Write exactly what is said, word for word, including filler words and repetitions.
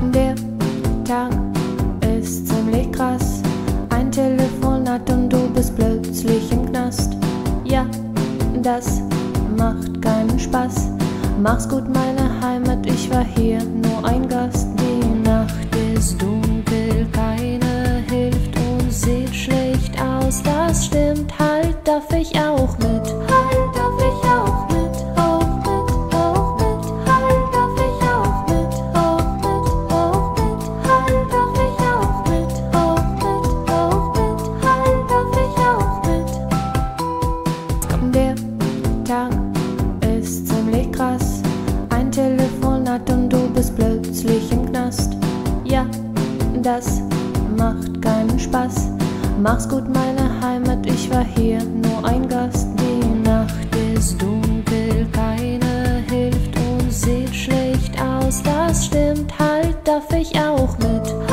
Der Tag ist ziemlich krass. Ein Telefonat und du bist plötzlich im Knast. Ja, das macht keinen Spaß. Mach's gut, meine Heimat, ich war hier nur ein Gast. Die Nacht ist dunkel, keiner hilft und sieht schlecht aus. Das stimmt, halt, darf ich auch mit? Halt, darf ich auch mit? Auch mit, auch mit. Halt, darf ich auch mit? Auch mit, auch mit. Halt, darf ich auch mit? Auch mit, auch mit. Halt, darf ich auch mit? Der Tag ist ziemlich krass. Ein Telefonat und du bist plötzlich im Knast. Ja, das macht keinen Spaß. Mach's gut, meine Heimat, ich war hier nur ein Gast. Die Nacht ist dunkel, keiner hilft und sieht schlecht aus. Das stimmt, halt, darf ich auch mit?